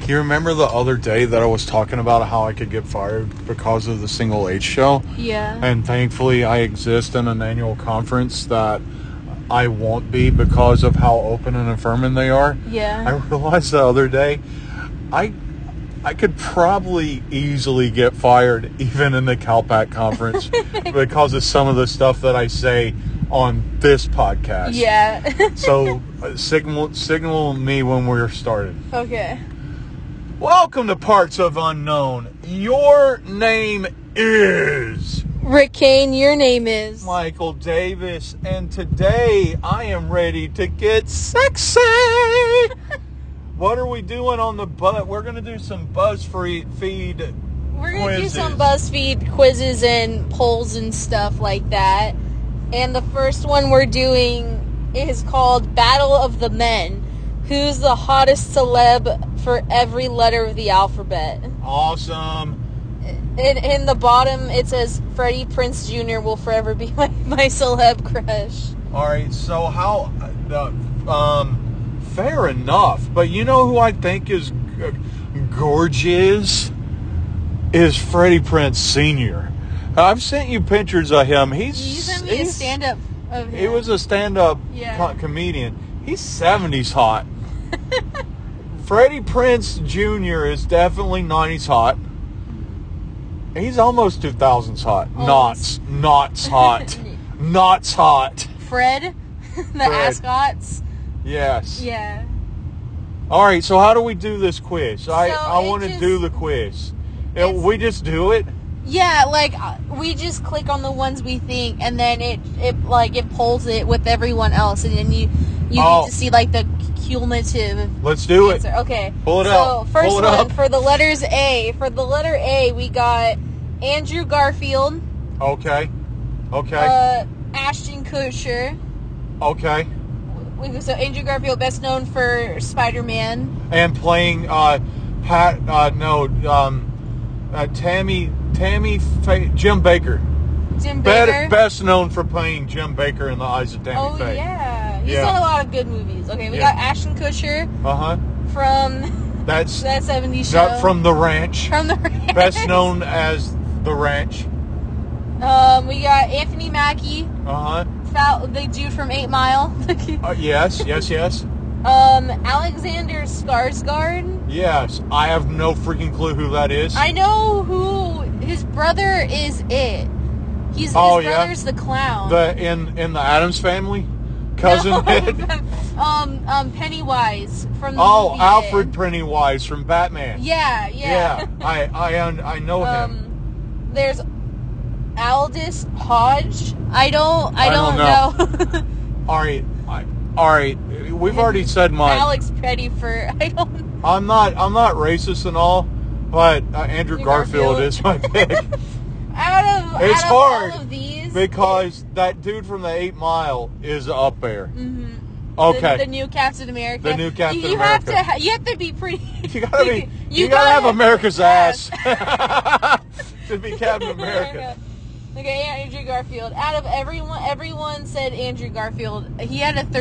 You remember the other day that I was talking about how I could get fired because of the Single H show? Yeah. And thankfully I exist in an annual conference that I won't be because of how open and affirming they are. Yeah. I realized the other day I could probably easily get fired even in the CalPAC conference because of some of the stuff that I say on this podcast. Yeah. So signal me when we're started. Okay. Welcome to Parts of Unknown. Your name is Rick Kane, your name is Michael Davis, and today I am ready to get sexy. What are we doing on the butt? We're going to do some BuzzFeed We're going to do quizzes. some BuzzFeed quizzes and polls and stuff like that. And the first one we're doing is called Battle of the Men. Who's the hottest celeb for every letter of the alphabet? Awesome. In the bottom, it says Freddie Prinze Jr. will forever be my celeb crush. All right, so fair enough. But you know who I think is gorgeous? Is Freddie Prinze Sr. I've sent you pictures of him. You sent me a stand-up of him. He was a stand-up Yeah. comedian. He's 70s hot. Freddie Prinze Jr. is definitely 90s hot. He's almost 2000s hot. Almost. Knots hot. Knots hot. Fred? The ascots? Yes. Yeah. All right, so how do we do this quiz? I it want to just- do the quiz. We just do it? Yeah, like, we just click on the ones we think, and then it polls it with everyone else, and then you get to see, like, the cumulative Let's do answer. it. Okay. Pull it so, out. first Pull it one, up. for the letters A. For the letter A, we got Andrew Garfield. Okay. Ashton Kutcher. Okay. So, Andrew Garfield, best known for Spider-Man. And playing Jim Baker. Jim Baker. Best known for playing Jim Baker in The Eyes of Tammy Oh, Faye. yeah. He's done a lot of good movies. Okay, we got Ashton Kutcher from That's that 70s show. not from The Ranch. From The Ranch. Best known as The Ranch. We got Anthony Mackie, the dude from 8 Mile. Yes. Alexander Skarsgård. Yes. I have no freaking clue who that is. I know who his brother is. His brother's the clown. In the Addams Family? Cousin Ed? Pennywise from the movie Alfred Ed. Pennywise from Batman. Yeah. I know him. There's Aldous Hodge. I don't know. All right. We've already said mine. Alex Pettyfer. I'm not racist and all, but Andrew Garfield is my pick. Out of hard all of these, because that dude from the 8 Mile is up there. Mm-hmm. Okay. The new Captain America. The new Captain you America. You have to be pretty. You gotta have America's ass to be Captain America. Okay, Andrew Garfield. Out of everyone said Andrew Garfield. He had a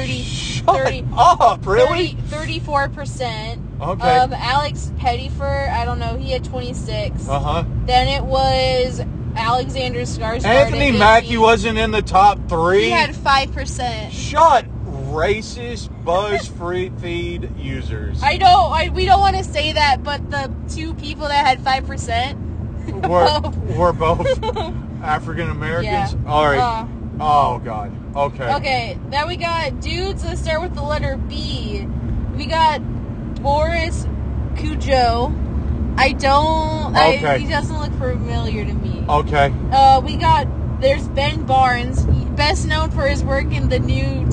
34%. Okay. Alex Pettyfer, I don't know, he had 26. Uh-huh. Then it was Alexander Skarsgård. Anthony Mackie wasn't in the top 3. He had 5%. Shut racist BuzzFeed users. I know, we don't want to say that, but the two people that had 5% were both African Americans? Yeah. All right. Oh, God. Okay. Okay, now we got dudes that start with the letter B. We got Boris Cujo. He doesn't look familiar to me. Okay. There's Ben Barnes, best known for his work in the new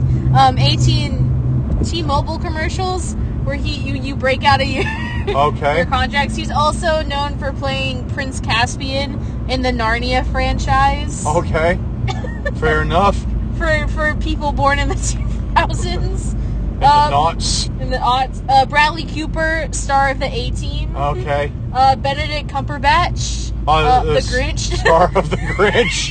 T-Mobile commercials, where you break out of your contracts. He's also known for playing Prince Caspian in the Narnia franchise. Okay. Fair enough. For people born in the 2000s. In the aughts. In the aughts. Bradley Cooper, star of the A-Team. Okay. Benedict Cumberbatch. The Grinch. Star of the Grinch.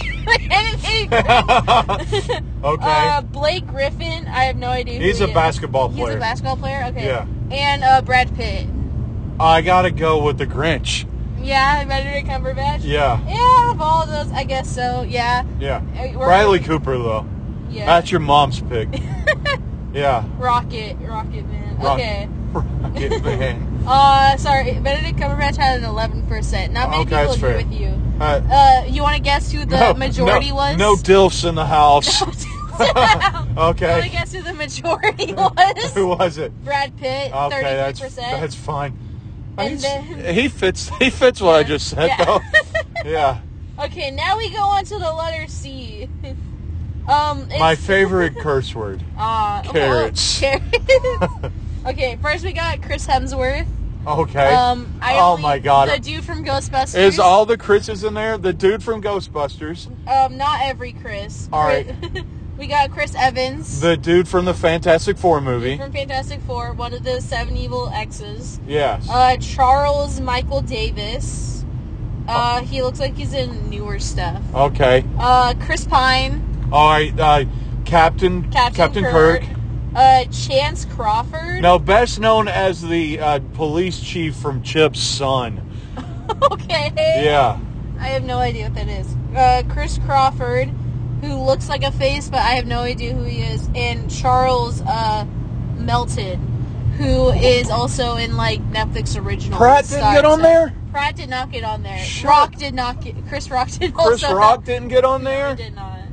Okay. Blake Griffin. I have no idea who He's he a is. basketball player. He's a basketball player? Okay. Yeah. And Brad Pitt. I gotta go with the Grinch. Yeah, Benedict Cumberbatch? Yeah. Yeah, of all those, I guess so, yeah. Yeah. We're- Bradley Cooper, though. Yeah. That's your mom's pick. Yeah. Rocket Man. Rock- Okay. Rocket Man. Sorry, Benedict Cumberbatch had an 11%. Not many Okay, people that's agree fair. with you. Uh, You want to guess who the majority was? No DILFs in the house. Okay. You want Okay. to guess who the majority was? Who was it? Brad Pitt, Okay, 33%. that's fine. And then- He fits what I just said, Yeah. though. Yeah. Okay, now we go on to the letter C. My favorite curse word. Carrots. Carrots. Okay, first we got Chris Hemsworth. Okay. Oh my God. The dude from Ghostbusters. Is all the Chris's in there? The dude from Ghostbusters. Not every Chris. All right. We got Chris Evans. The dude from the Fantastic Four movie. From Fantastic Four, one of the 7 evil exes. Yes. Charles Michael Davis. He looks like he's in newer stuff. Okay. Chris Pine. All right. Captain Kirk. Chance Crawford. Now, best known as the police chief from Chip's son. Okay. Yeah. I have no idea what that is. Chris Crawford, who looks like a face, but I have no idea who he is. And Charles Melton, who is also in like Netflix original. Pratt didn't get on there? Pratt did not get on there. Shut- Rock did not get. Chris Rock did also. Chris Rock didn't get on No, there? he did not.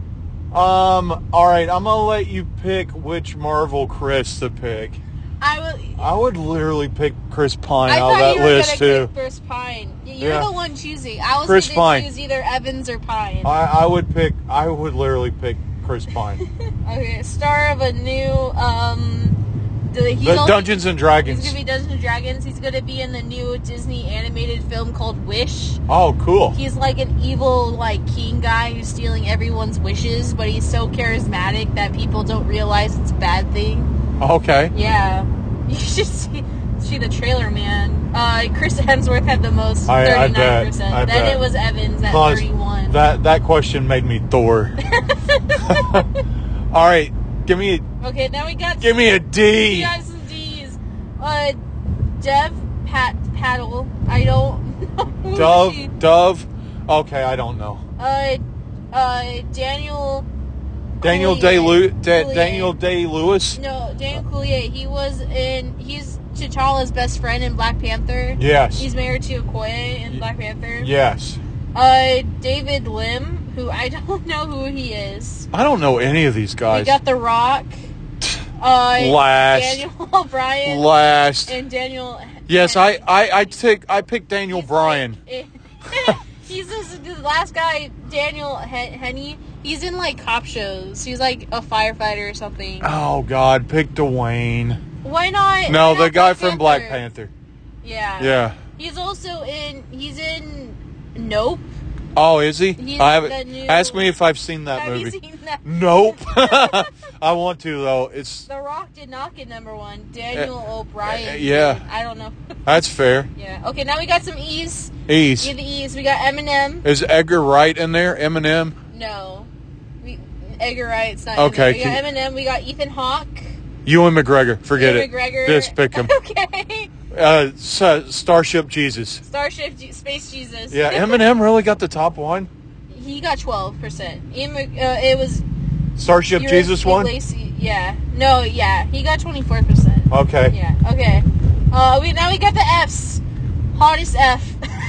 All right, I'm gonna let you pick which Marvel Chris to pick. I would literally pick Chris Pine I out of thought that you were list gonna too. pick Chris Pine. You're Yeah. the one choosing. I was Chris going Pine. to choose either Evans or Pine. I would literally pick Chris Pine. Okay, star of a new The Dungeons and He's Dragons. gonna be Dungeons and Dragons. He's gonna be in the new Disney animated film called Wish. Oh, cool. He's like an evil, like, king guy who's stealing everyone's wishes, but he's so charismatic that people don't realize it's a bad thing. Okay. Yeah. You should see the trailer, man. Chris Hemsworth had the most, I 39%. bet. Then it was Evans at Plus, 31. That question made me Thor. All right, give me Okay, now we got a D. We got some D's. Dev Paddle. I don't know. who she- Dove. Okay, I don't know. Daniel Daniel Coulier. Daniel Day-Lewis. No, Daniel Coulier. He's T'Challa's best friend in Black Panther. Yes. He's married to Okoye in Black Panther. Yes. David Lim, who I don't know who he is. I don't know any of these We guys. got The Rock. Last. Daniel O'Brien. Last. And Daniel. Yes, I picked Daniel Bryan. He's the last guy, Daniel Henney. He's in like cop shows. He's like a firefighter or something. Oh God, pick Dwayne. Why not? No, why the not guy from Black Panther. Yeah. Yeah. He's also he's in Nope. Oh, is he? He's I haven't. the new- Ask me if I've seen that Have movie. you seen that? Nope. I want to though. It's The Rock did not get number one. Daniel O'Brien. yeah. did. I don't know. that's fair. Yeah. Okay, now we got some E's. Ease. Give the E's. We got Eminem. Is Edgar Wright in there? Eminem. No. Edgar Wright's not Okay, in there. We got Eminem. We got Ethan Hawke. Ewan McGregor. Forget Ewan it. McGregor. Just pick him. Okay. Starship Jesus. Space Jesus. Yeah, Eminem really got the top one. He got 12%. It was Starship Jesus one. Lacey. Yeah. No. Yeah. He got 24%. Okay. Yeah. Okay. Now we got the F's. Hottest F.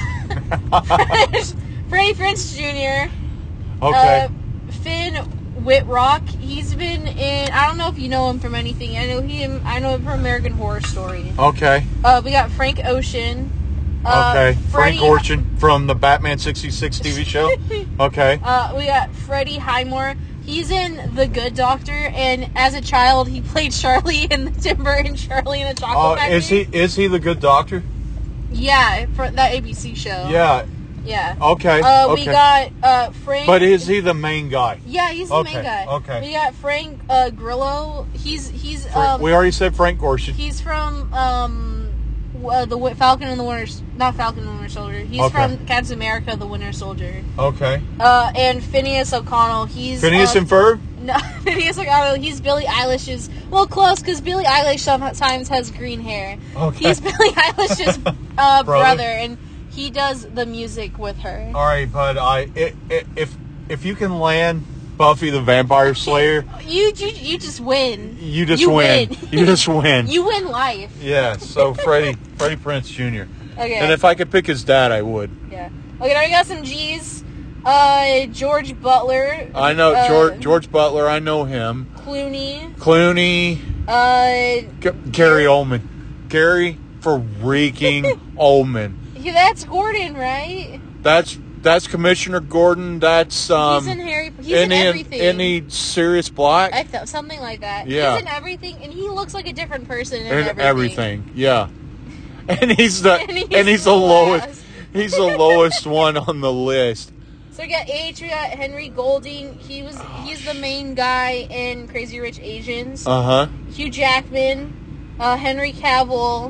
Freddie Prinze Jr. Okay. Finn Whitrock. He's been in. I don't know if you know him from anything. I know him from American Horror Story. Okay. We got Frank Ocean. Okay. Freddie- Frank Ocean from the Batman 66 TV show. Okay. We got Freddie Highmore. He's in The Good Doctor, and as a child, he played Charlie in the Timber and Charlie in the Chocolate Factory. Is he the good doctor? Yeah, for that ABC show. Yeah. Yeah. Okay. We got Frank. But is he the main guy? Yeah, he's the main guy. Okay. We got Frank Grillo. He's We already said Frank Ocean. he's from the Falcon and the Winter, not Falcon and the Winter Soldier. He's Okay. from Captain America: The Winter Soldier. Okay. And Phineas O'Connell. He's Phineas and Ferb? No, Phineas O'Connell. He's Billie Eilish's. Well, close, because Billie Eilish sometimes has green hair. Okay. He's Billie Eilish's brother, and he does the music with her. All right, but if you can land Buffy the Vampire Slayer, you just win. You just win. You just win. You win life. Yeah. So Freddie Prinze Jr. Okay. And if I could pick his dad, I would. Yeah. Okay. Now we got some G's. George Butler. I know George Butler. I know him. Clooney. Gary Oldman. Gary freaking Oldman. Yeah, that's Gordon, right? That's Commissioner Gordon. That's he's in everything. Any Sirius Black? I thought something like that. Yeah. He's in everything, and he looks like a different person in everything. Yeah. And he's the lowest. He's the lowest one on the list. So we got Henry Golding. He's the main guy in Crazy Rich Asians. Hugh Jackman, Henry Cavill,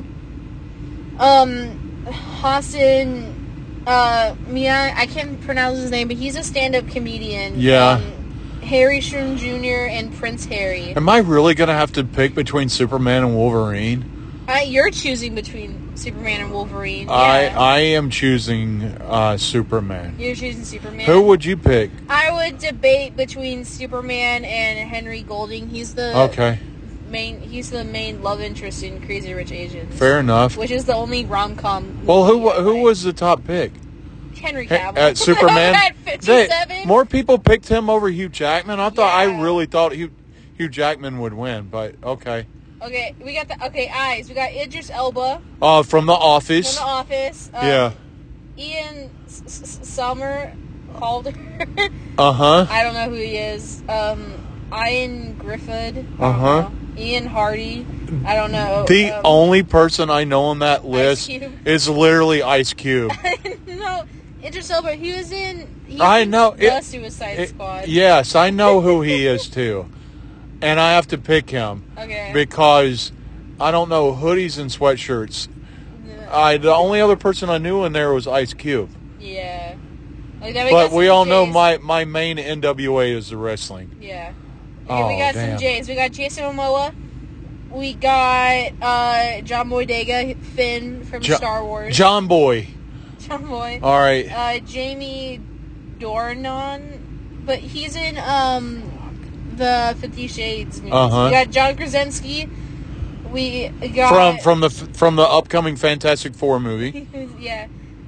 Hassan Mia. I can't pronounce his name, but he's a stand-up comedian. Yeah. Harry Shroom Jr. and Prince Harry. Am I really gonna have to pick between Superman and Wolverine? You're choosing between Superman and Wolverine. Yeah. I am choosing Superman. You're choosing Superman. Who would you pick? I would debate between Superman and Henry Golding. He's the main love interest in Crazy Rich Asians. Fair enough. Which is the only rom-com. Well, who was the top pick? Henry Cavill. At Superman. At 57. More people picked him over Hugh Jackman. I really thought Hugh Jackman would win, but okay. Okay, we got eyes. We got Idris Elba. From The Office. From The Office. Yeah. Ian Summer Calder. I don't know who he is. Ian Griffith. Ian Hardy. I don't know. The only person I know on that list is literally Ice Cube. No, Idris Elba. He was in. I know. The Suicide Squad. Yes, I know who he is too. And I have to pick him. Okay. Because I don't know hoodies and sweatshirts. The only other person I knew in there was Ice Cube. Yeah. But we all know my main NWA is the wrestling. Yeah. Okay, we got some J's. We got Jason Momoa. We got John Boyega, Finn from Star Wars. John Boy. John Boy. All right. Jamie Dornan, but he's in the 50 Shades movies. We got John Krasinski. We got from the upcoming Fantastic Four movie. Yeah.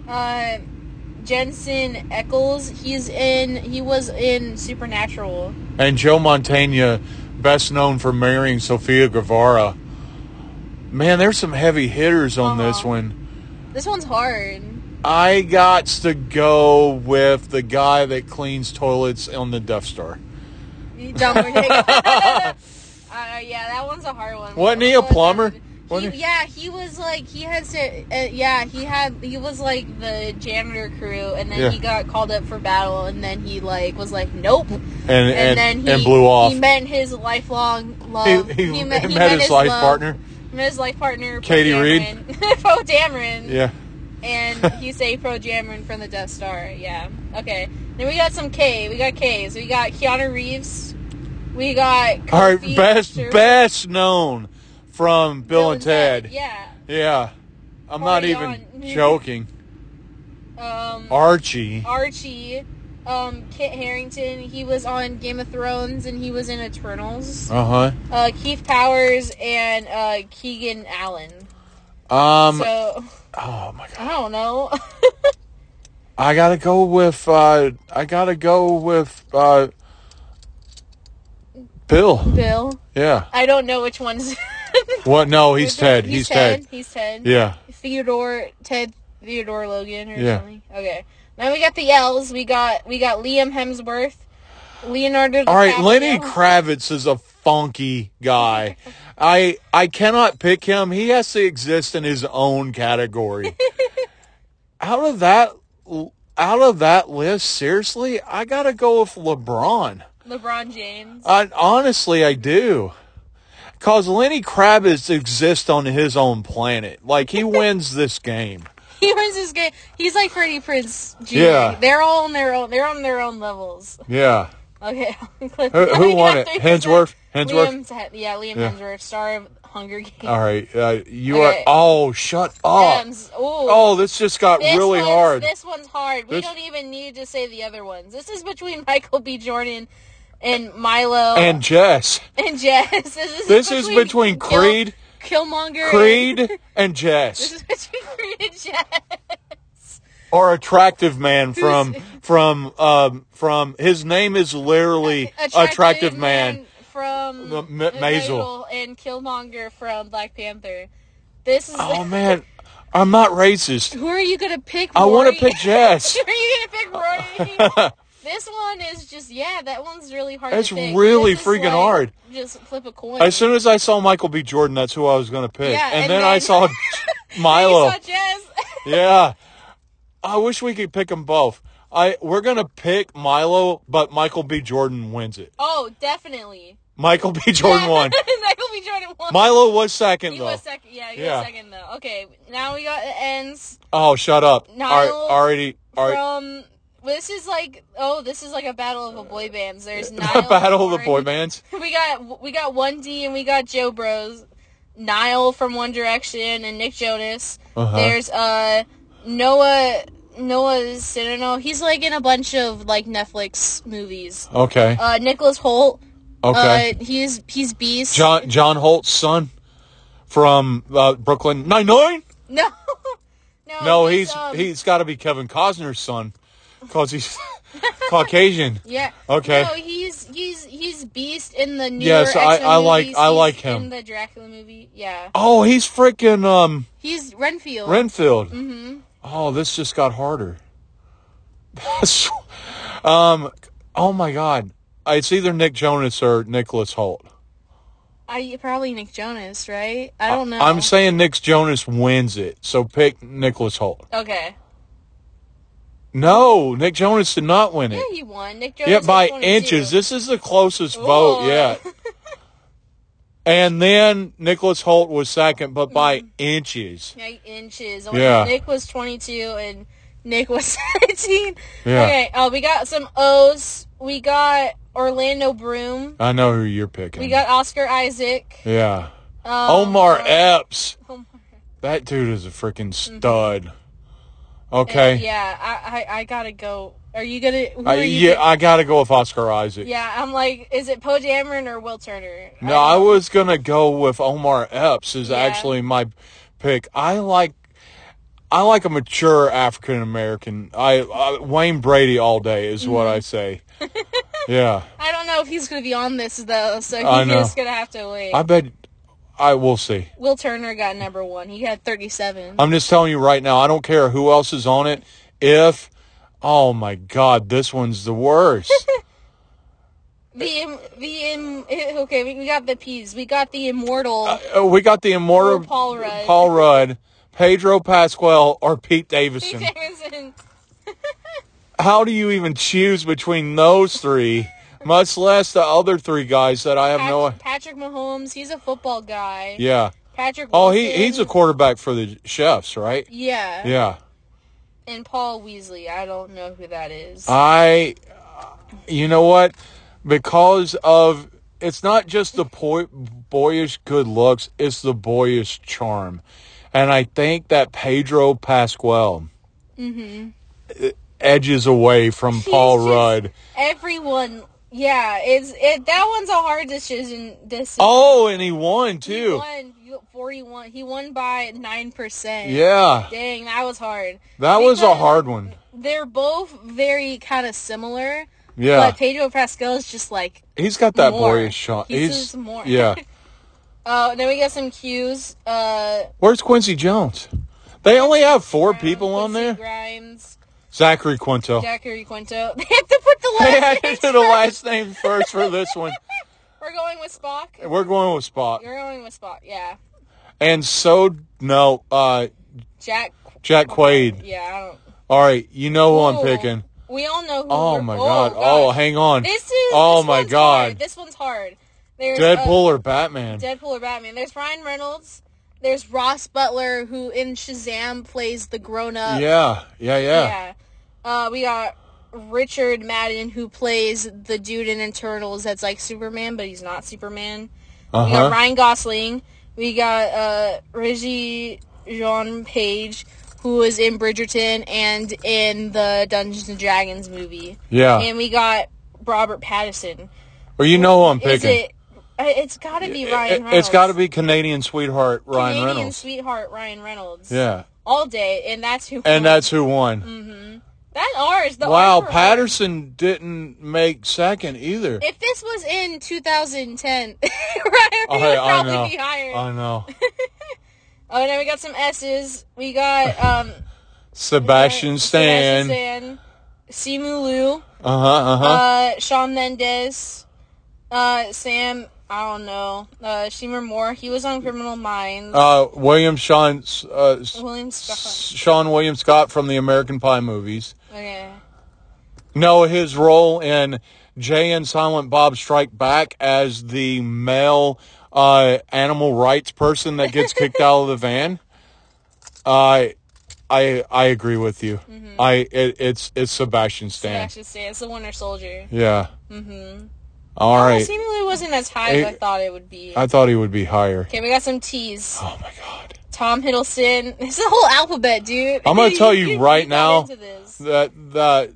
Jensen Ackles. He was in Supernatural. And Joe Mantegna, best known for marrying Sofia Vergara. Man, there's some heavy hitters on this one. This one's hard. I got to go with the guy that cleans toilets on the Death Star. John Boyega. Yeah, that one's a hard one. Wasn't he a plumber? He was like he was like the janitor crew, and then he got called up for battle, and then he was like nope, and then he blew off. He met his lifelong love. He met his life partner. He met his life partner, Katie Reed. Poe Dameron. Yeah. And he saved Poe Dameron from the Death Star. Yeah. Okay. Then we got some K. We got K's. We got Keanu Reeves. We got Kofi. All right, best known from Bill and Ted. Yeah. Yeah. I'm not even joking. Archie. Kit Harington. He was on Game of Thrones, and he was in Eternals. Keith Powers and Keegan Allen. Oh my God. I don't know. I gotta go with Bill. Bill? Yeah. I don't know which one's... What? No, he's Ted. He's Ted. He's Ted. Yeah. Theodore Logan or something. Okay. Now we got the L's. We got Liam Hemsworth. Leonardo DiCaprio. All right, Lenny Kravitz is a funky guy. I cannot pick him. He has to exist in his own category. Out of that list, seriously, I gotta go with LeBron. LeBron James. Honestly, I do. Because Lenny Kravitz exists on his own planet. Like, he wins this game. He wins this game. He's like Freddie Prinze Jr. Yeah. They're all on their own. They're on their own levels. Yeah. Okay. Who won it? Hemsworth? Liam Yeah. Hemsworth, star of Hunger Games. All right. You Okay. are... Oh, shut up. Hems. Ooh. Oh, this just got really hard. This one's hard. We don't even need to say the other ones. This is between Michael B. Jordan and Milo. And Jess. And Jess. This is between Creed... Killmonger. Creed and Jess. This is between Creed and Jess. Or Attractive Man from his name is literally Attractive Man from Maisel and Killmonger from Black Panther. This is Oh man, I'm not racist. Who are you gonna pick? I want to pick Jess. Who are you gonna pick, Rory? This one is just that one's really hard. It's to pick. really This is freaking hard. Just flip a coin. As soon as I saw Michael B. Jordan, that's who I was going to pick. Yeah, and then I saw Milo. You saw Jess. Yeah. I wish we could pick them both. We're going to pick Milo, but Michael B. Jordan wins it. Oh, definitely. Michael B. Jordan won. Michael B. Jordan won. Milo was second, He though. was second. Yeah, he was second, though. Okay, now we got the ends. Oh, shut up. Niall Already. From... This is like a battle of the boy bands. There's Niall. Battle of the boy bands. We got 1D and we got Joe Bros. Niall from One Direction and Nick Jonas. Uh-huh. There's Noah Centineo. He's like in a bunch of like Netflix movies. Okay. Nicholas Hoult. Okay. He's Beast. John Holt's son from Brooklyn Nine-Nine? No, he's got to be Kevin Costner's son. Because he's Caucasian. Yeah. Okay. No, he's Beast in the newer Yes, I like him. In the Dracula movie, yeah. Oh, he's freaking He's Renfield. Mm-hmm. Oh, this just got harder. Oh my God. It's either Nick Jonas or Nicholas Hoult. Probably Nick Jonas, right? I don't know. I'm saying Nick Jonas wins it, so pick Nicholas Hoult. Okay. No, Nick Jonas did not win it. Yeah, he won. Nick Jonas. Yeah, by 22. inches. This is the closest vote yet. And then Nicholas Hoult was second, but by inches. Yeah, inches. Yeah. Nick was 22 and Nick was 17. Yeah. Okay, we got some O's. We got Orlando Bloom. I know who you're picking. We got Oscar Isaac. Yeah. Omar Epps. That dude is a freaking stud. Okay. Yeah, I gotta go. Are you gonna? I gotta go with Oscar Isaac. Yeah, I'm like, is it Poe Dameron or Will Turner? No, I was gonna go with Omar Epps. Is actually my pick. I like a mature African American. Wayne Brady all day is what I say. Yeah. I don't know if he's gonna be on this though, so he's just gonna have to wait. I bet. We'll see. Will Turner got number 1. He had 37. I'm just telling you right now, I don't care who else is on it. Oh my God, this one's the worst. Okay, we got the P's. We got the immortal. We got the immortal Paul Rudd, Pedro Pascal, or Pete Davidson. Pete Davidson. How do you even choose between those three? Much less the other three guys that I have no... Patrick Mahomes, he's a football guy. Yeah. Patrick Wilson. Wilson. He's a quarterback for the Chiefs, right? Yeah. Yeah. And Paul Weasley, I don't know who that is. You know what? Because of... It's not just the boyish good looks, it's the boyish charm. And I think that Pedro Pascal edges away from Paul Rudd. Everyone... Yeah, that one's a hard decision. Oh, and he won, too. He won by 9%. Yeah. Dang, that was hard. That was a hard one. They're both very kind of similar. Yeah. But Pedro Pascal is just like... He's got that boyish shot. He's more. Yeah. Then we got some cues. Where's Quincy Jones? They only have 4 people on there? Grimes. Zachary Quinto. They have to put the last name the last name first for this one. We're going with Spock? We're going with Spock. You're going with Spock, yeah. And Jack Quaid. Yeah, I don't... All right, you know who I'm picking. We all know who Oh, my God. Oh, hang on. This one's God. Hard. This one's hard. There's, Deadpool or Batman? Deadpool or Batman. There's Ryan Reynolds. There's Ross Butler, who in Shazam plays the grown-up. Yeah. We got Richard Madden, who plays the dude in Eternals that's like Superman, but he's not Superman. We got Ryan Gosling. We got Reggie Jean Page, who was in Bridgerton and in the Dungeons and Dragons movie. Yeah. And we got Robert Pattinson. Well, you know who I'm picking. It's got to be Ryan Reynolds. It's got to be Canadian sweetheart Ryan Reynolds. Canadian sweetheart Ryan Reynolds. Yeah. All day, and that's who won. And that's who won. Mm-hmm. That's ours. Wow, Patterson didn't make second either. If this was in 2010, Ryan would probably be higher. I know. Oh, and then we got some S's. We got Sebastian Stan. Simu Liu. Shawn Mendes. Sam, I don't know. Seymour Moore. He was on Criminal Minds. Sean William Scott from the American Pie movies. Okay. No, his role in Jay and Silent Bob Strike Back as the male animal rights person that gets kicked out of the van. I agree with you. Mm-hmm. It's Sebastian Stan. Sebastian Stan. It's the Winter Soldier. Yeah. Mm-hmm. All right. Seemingly wasn't as high as I thought it would be. I thought he would be higher. Okay, we got some T's. Oh my God. Tom Hiddleston. It's the whole alphabet, dude. I'm gonna tell you right now that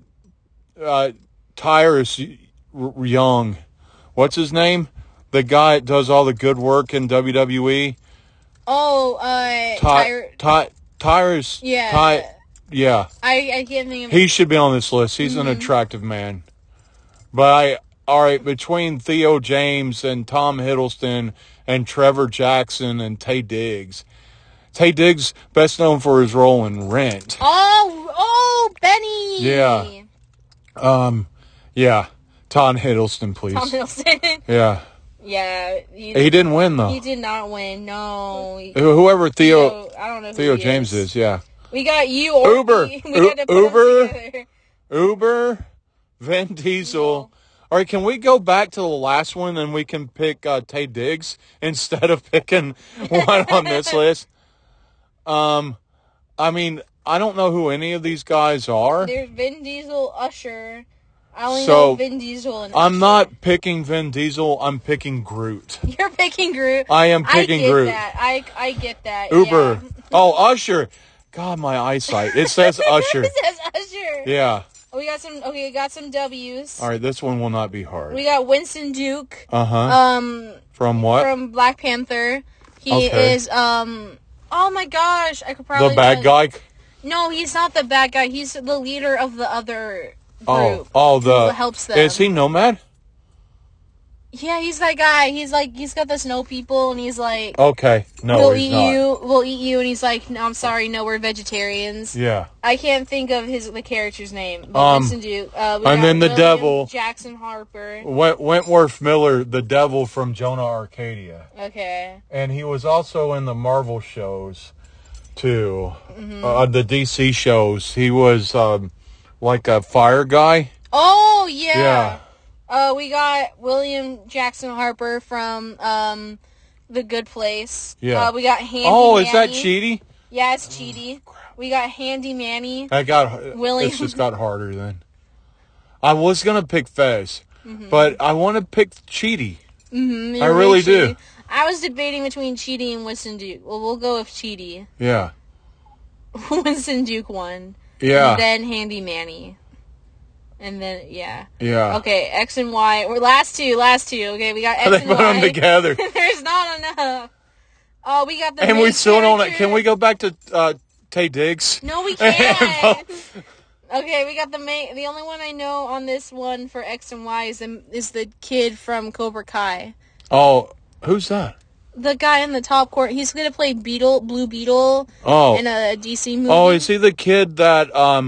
Tyrus Young, what's his name? The guy that does all the good work in WWE. Oh, Tyrus. Yeah. Yeah. I can't think of. He should be on this list. He's an attractive man. But all right, between Theo James and Tom Hiddleston and Trevor Jackson and Taye Diggs. Taye Diggs, best known for his role in Rent. Oh, Benny. Yeah. Yeah. Tom Hiddleston, please. Tom Hiddleston. Yeah. Yeah. He didn't win, though. He did not win, no. Whoever I don't know who Theo James is, yeah. We got you, or Uber. We got to put Uber, Vin Diesel. All right, can we go back to the last one and we can pick Taye Diggs instead of picking one on this list? I mean, I don't know who any of these guys are. There's Vin Diesel, Usher. I only know Vin Diesel and Usher. I'm not picking Vin Diesel. I'm picking Groot. You're picking Groot. I am picking Groot. I get that. Uber. Yeah. Oh, Usher. God, my eyesight. It says Usher. It says Usher. Yeah. We got some W's. All right, this one will not be hard. We got Winston Duke. From what? From Black Panther. He is oh my gosh, I could probably the bad guy. No, he's not the bad guy. He's the leader of the other group. Who helps them. Is he Nomad? Yeah, he's that guy. He's got the snow people, and he's like, okay, no, we'll eat you, and he's like, no, I'm sorry, no, we're vegetarians. Yeah, I can't think of the character's name. But Winston Duke. And then the devil, Jackson Harper, Wentworth Miller, the devil from Jonah Arcadia. Okay, and he was also in the Marvel shows too, the DC shows. He was like a fire guy. Oh yeah. Yeah. We got William Jackson Harper from The Good Place. Yeah. We got Handy Manny. Is that Chidi? Yeah, it's Chidi. We got Handy Manny. It's just got harder then. I was going to pick Fez, but I want to pick Chidi. I really do. I was debating between Chidi and Winston Duke. Well, we'll go with Chidi. Yeah. Winston Duke won. Yeah. And then Handy Manny. And then, yeah. Yeah. Okay, X and Y. We're last two. Okay, we got X and Y. They put them together. There's not enough. Oh, we got the And we still don't... Can we go back to Taye Diggs? No, we can't. Okay, we got the only one I know on this one for X and Y is the kid from Cobra Kai. Oh, who's that? The guy in the top court. He's going to play Blue Beetle in a DC movie. Oh, is he the kid that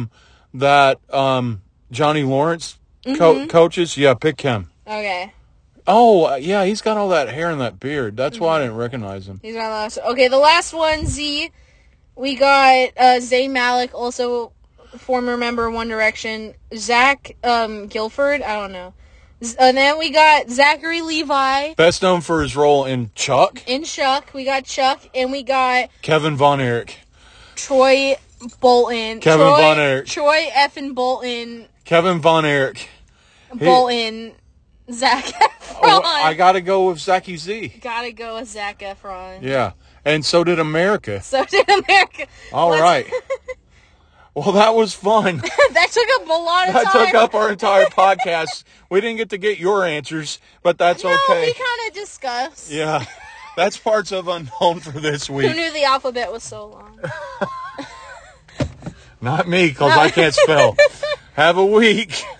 Johnny Lawrence coaches? Yeah, pick him. Okay. Oh, yeah, he's got all that hair and that beard. That's why I didn't recognize him. He's got okay, the last one, Z. We got Zayn Malik, also former member of One Direction. Zach Gilford, I don't know. And then we got Zachary Levi. Best known for his role in Chuck. We got Chuck, and we got... Kevin Von Erich. Troy Bolton. Kevin Von Erich. Troy effing Bolton Kevin Von Erich. Bolton, Zac Efron. Oh, I got to go with Zachy Z. Gotta go with Zac Efron. Yeah. And so did America. So did America. All right. Well, that was fun. That took up a lot of That time. took up our entire podcast. We didn't get to get your answers, but that's No, okay. we kind of discussed. Yeah. That's parts of Unknown for this Who week. knew the alphabet was so long? Not me, because I can't spell. Have a week.